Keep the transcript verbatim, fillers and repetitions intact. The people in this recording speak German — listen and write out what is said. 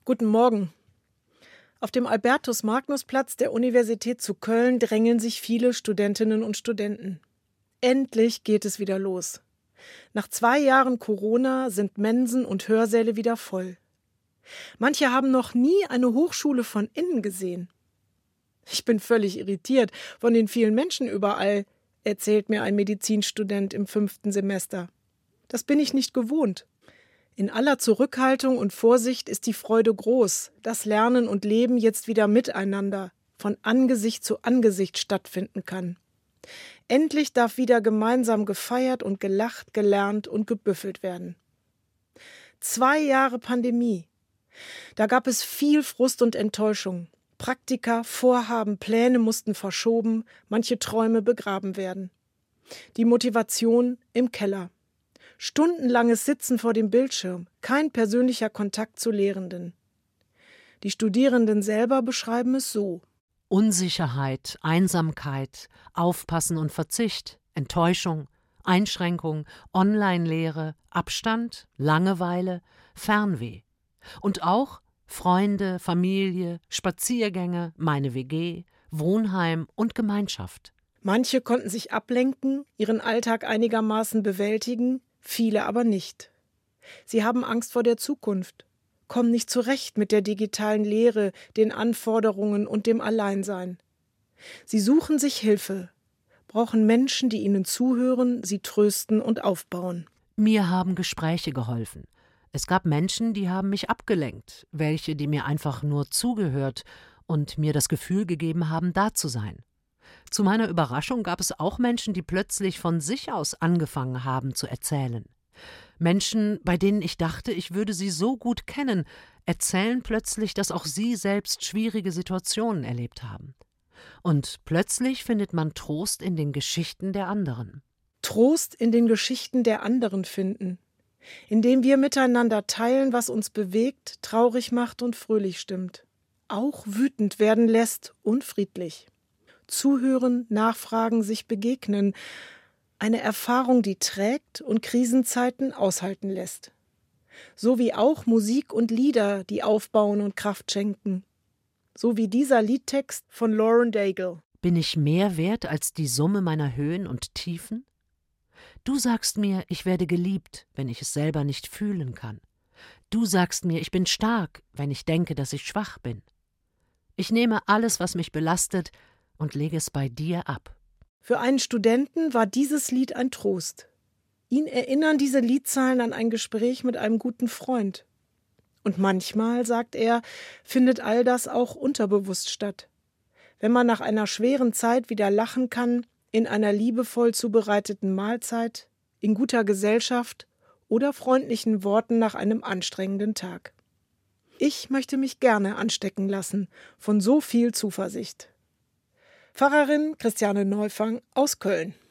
Guten Morgen. Auf dem Albertus-Magnus-Platz der Universität zu Köln drängeln sich viele Studentinnen und Studenten. Endlich geht es wieder los. Nach zwei Jahren Corona sind Mensen und Hörsäle wieder voll. Manche haben noch nie eine Hochschule von innen gesehen. Ich bin völlig irritiert von den vielen Menschen überall, erzählt mir ein Medizinstudent im fünften Semester. Das bin ich nicht gewohnt. In aller Zurückhaltung und Vorsicht ist die Freude groß, dass Lernen und Leben jetzt wieder miteinander, von Angesicht zu Angesicht stattfinden kann. Endlich darf wieder gemeinsam gefeiert und gelacht, gelernt und gebüffelt werden. Zwei Jahre Pandemie. Da gab es viel Frust und Enttäuschung. Praktika, Vorhaben, Pläne mussten verschoben, manche Träume begraben werden. Die Motivation im Keller. Stundenlanges Sitzen vor dem Bildschirm, kein persönlicher Kontakt zu Lehrenden. Die Studierenden selber beschreiben es so: Unsicherheit, Einsamkeit, Aufpassen und Verzicht, Enttäuschung, Einschränkung, Online-Lehre, Abstand, Langeweile, Fernweh. Und auch Freunde, Familie, Spaziergänge, meine W G, Wohnheim und Gemeinschaft. Manche konnten sich ablenken, ihren Alltag einigermaßen bewältigen, viele aber nicht. Sie haben Angst vor der Zukunft, kommen nicht zurecht mit der digitalen Lehre, den Anforderungen und dem Alleinsein. Sie suchen sich Hilfe, brauchen Menschen, die ihnen zuhören, sie trösten und aufbauen. Mir haben Gespräche geholfen. Es gab Menschen, die haben mich abgelenkt, welche, die mir einfach nur zugehört und mir das Gefühl gegeben haben, da zu sein. Zu meiner Überraschung gab es auch Menschen, die plötzlich von sich aus angefangen haben zu erzählen. Menschen, bei denen ich dachte, ich würde sie so gut kennen, erzählen plötzlich, dass auch sie selbst schwierige Situationen erlebt haben. Und plötzlich findet man Trost in den Geschichten der anderen. Trost in den Geschichten der anderen finden, indem wir miteinander teilen, was uns bewegt, traurig macht und fröhlich stimmt. Auch wütend werden lässt und friedlich. Zuhören, nachfragen, sich begegnen. Eine Erfahrung, die trägt und Krisenzeiten aushalten lässt. So wie auch Musik und Lieder, die aufbauen und Kraft schenken. So wie dieser Liedtext von Lauren Daigle. Bin ich mehr wert als die Summe meiner Höhen und Tiefen? Du sagst mir, ich werde geliebt, wenn ich es selber nicht fühlen kann. Du sagst mir, ich bin stark, wenn ich denke, dass ich schwach bin. Ich nehme alles, was mich belastet, und lege es bei dir ab. Für einen Studenten war dieses Lied ein Trost. Ihn erinnern diese Liedzeilen an ein Gespräch mit einem guten Freund. Und manchmal, sagt er, findet all das auch unterbewusst statt. Wenn man nach einer schweren Zeit wieder lachen kann, in einer liebevoll zubereiteten Mahlzeit, in guter Gesellschaft oder freundlichen Worten nach einem anstrengenden Tag. Ich möchte mich gerne anstecken lassen von so viel Zuversicht. Pfarrerin Christiane Neufang aus Köln.